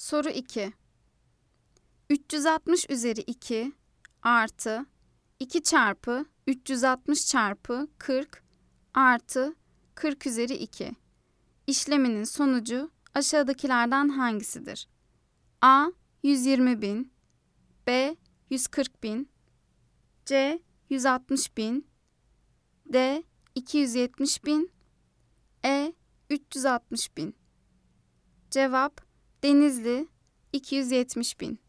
Soru 2. 360 üzeri 2 artı 2 çarpı 360 çarpı 40 artı 40 üzeri 2 işleminin sonucu aşağıdakilerden hangisidir? A. 120.000 B. 140.000 C. 160.000 D. 270.000 E. 360.000 Cevap Denizli 270.000.